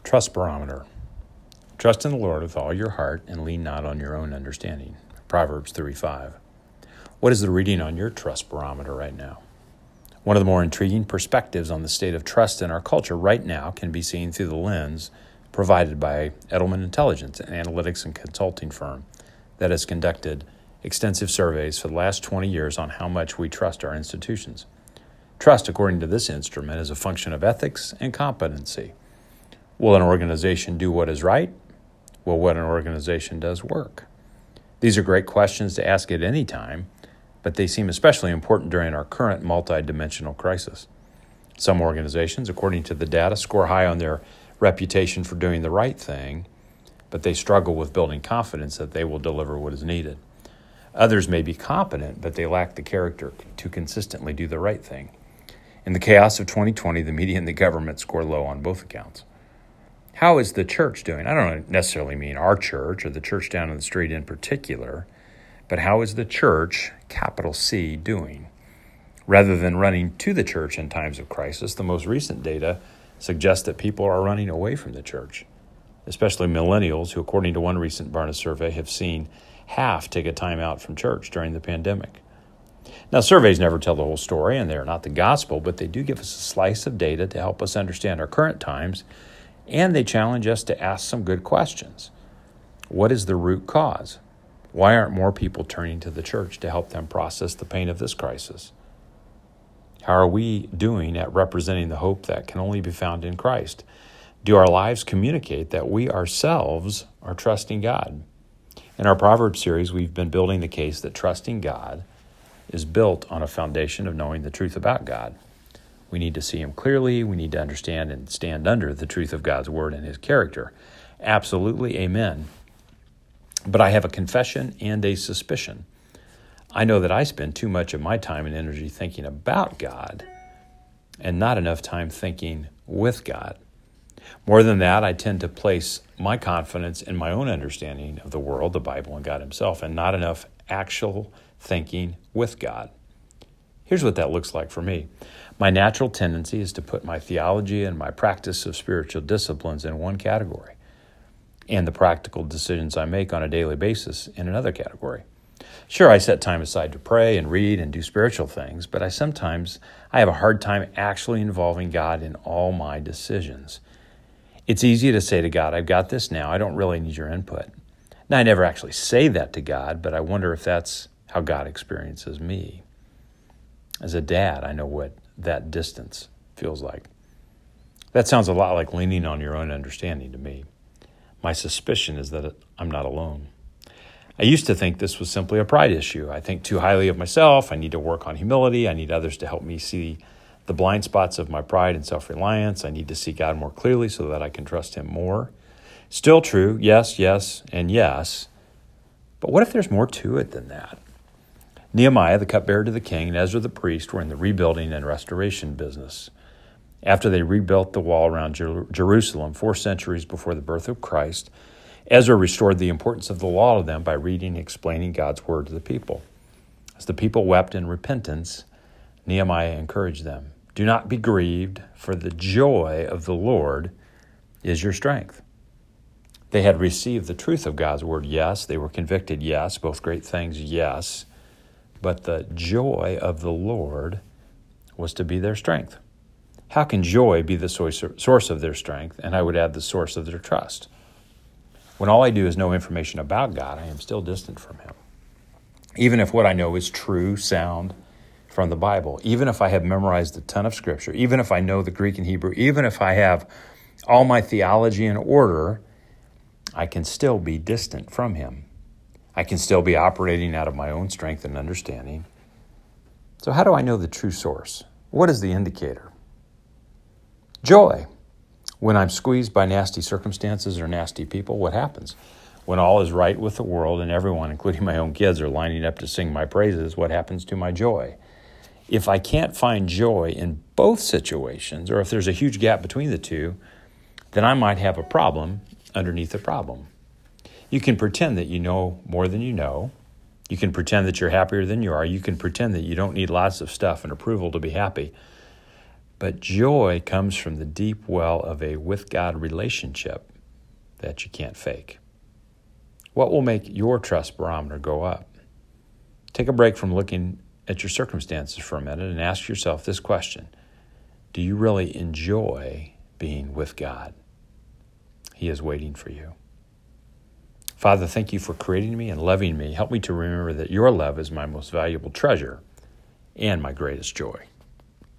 Trust barometer. Trust in the Lord with all your heart and lean not on your own understanding. Proverbs 3:5. What is the reading on your trust barometer right now? One of the more intriguing perspectives on the state of trust in our culture right now can be seen through the lens provided by Edelman Intelligence, an analytics and consulting firm that has conducted extensive surveys for the last 20 years on how much we trust our institutions. Trust, according to this instrument, is a function of ethics and competency. Will an organization do what is right? Will what an organization does work? These are great questions to ask at any time, but they seem especially important during our current multidimensional crisis. Some organizations, according to the data, score high on their reputation for doing the right thing, but they struggle with building confidence that they will deliver what is needed. Others may be competent, but they lack the character to consistently do the right thing. In the chaos of 2020, the media and the government score low on both accounts. How is the church doing? I don't necessarily mean our church or the church down the street in particular, but how is the church, capital C, doing? Rather than running to the church in times of crisis, the most recent data suggests that people are running away from the church, especially millennials who, according to one recent Barna survey, have seen half take a time out from church during the pandemic. Now, surveys never tell the whole story, and they're not the gospel, but they do give us a slice of data to help us understand our current times, and they challenge us to ask some good questions. What is the root cause? Why aren't more people turning to the church to help them process the pain of this crisis? How are we doing at representing the hope that can only be found in Christ? Do our lives communicate that we ourselves are trusting God? In our Proverbs series, we've been building the case that trusting God is built on a foundation of knowing the truth about God. We need to see Him clearly. We need to understand and stand under the truth of God's Word and His character. Absolutely, amen. But I have a confession and a suspicion. I know that I spend too much of my time and energy thinking about God and not enough time thinking with God. More than that, I tend to place my confidence in my own understanding of the world, the Bible, and God Himself, and not enough actual thinking with God. Here's what that looks like for me. My natural tendency is to put my theology and my practice of spiritual disciplines in one category, and the practical decisions I make on a daily basis in another category. Sure, I set time aside to pray and read and do spiritual things, but I have a hard time actually involving God in all my decisions. It's easy to say to God, I've got this now, I don't really need your input. Now, I never actually say that to God, but I wonder if that's how God experiences me. As a dad, I know what that distance feels like. That sounds a lot like leaning on your own understanding to me. My suspicion is that I'm not alone. I used to think this was simply a pride issue. I think too highly of myself. I need to work on humility. I need others to help me see the blind spots of my pride and self-reliance. I need to see God more clearly so that I can trust Him more. Still true, yes, and yes. But what if there's more to it than that? Nehemiah, the cupbearer to the king, and Ezra the priest were in the rebuilding and restoration business. After they rebuilt the wall around Jerusalem 4 centuries before the birth of Christ, Ezra restored the importance of the law to them by reading and explaining God's word to the people. As the people wept in repentance, Nehemiah encouraged them, "Do not be grieved, for the joy of the Lord is your strength." They had received the truth of God's word, yes. They were convicted, yes. Both great things, yes. But the joy of the Lord was to be their strength. How can joy be the source of their strength? And I would add the source of their trust. When all I do is know information about God, I am still distant from Him. Even if what I know is true, sound from the Bible, even if I have memorized a ton of Scripture, even if I know the Greek and Hebrew, even if I have all my theology in order, I can still be distant from Him. I can still be operating out of my own strength and understanding. So how do I know the true source? What is the indicator? Joy. When I'm squeezed by nasty circumstances or nasty people, what happens? When all is right with the world and everyone, including my own kids, are lining up to sing my praises, what happens to my joy? If I can't find joy in both situations, or if there's a huge gap between the two, then I might have a problem underneath the problem. You can pretend that you know more than you know. You can pretend that you're happier than you are. You can pretend that you don't need lots of stuff and approval to be happy. But joy comes from the deep well of a with God relationship that you can't fake. What will make your trust barometer go up? Take a break from looking at your circumstances for a minute and ask yourself this question. Do you really enjoy being with God? He is waiting for you. Father, thank you for creating me and loving me. Help me to remember that your love is my most valuable treasure and my greatest joy.